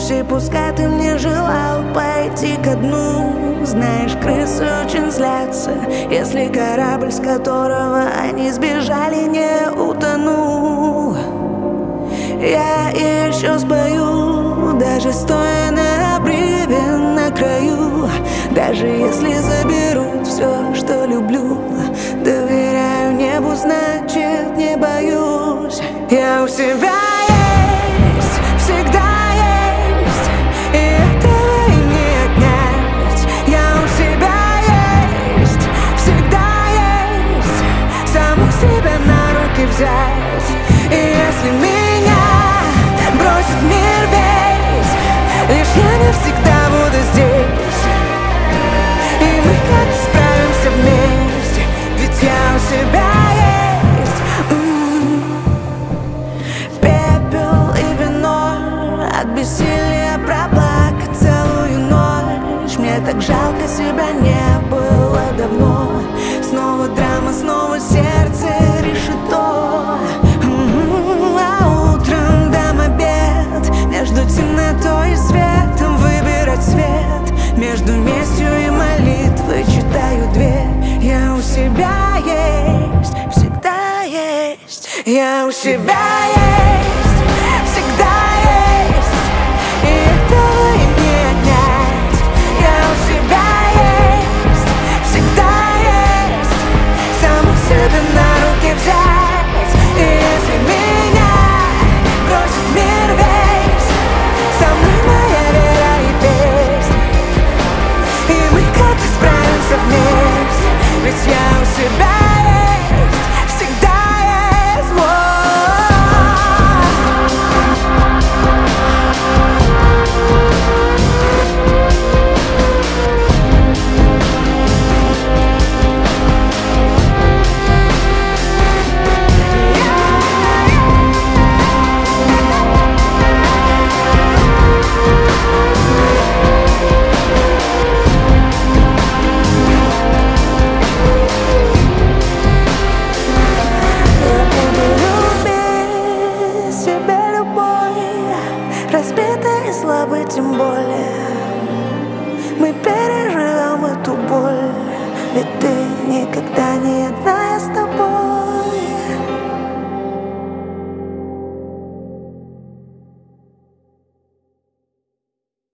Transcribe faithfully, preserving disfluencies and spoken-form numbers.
вовсе, пускай ты мне желал пойти ко дну. Знаешь, крысы очень злятся, если корабль, с которого они сбежали, не утонул. Я еще спою, даже стоя на обрыве на краю. Даже если заберут все, что люблю, доверяю небу, значит не боюсь. Я у себя есть, всегда есть, и этого и не отнять. Я у себя есть, всегда есть, саму себя на руки взять. И если меня бросит мир весь, лишь я навсегда буду здесь, и мы как-то справимся вместе, ведь я у себя есть. М-м-м. Пепел и вино, от бессилия проплакать целую ночь. Мне так жалко, себя не было давно. Снова драма, снова сердце решето. М-м-м. А утром дам обед, между темнотой и светом выбирать свет. Между местью и молитвой читаю две. Я у себя есть, всегда есть. Я у себя есть, всегда есть, и этого и не отнять. Я у себя есть, всегда есть, саму себя на руки взять. И если меня бросит мир весь, со мной моя вера и песня, и мы как-то справимся вместе, ведь я у себя есть, всегда есть. Разбитые слабы, тем более мы переживем эту боль, ведь ты никогда не одна, я с тобой.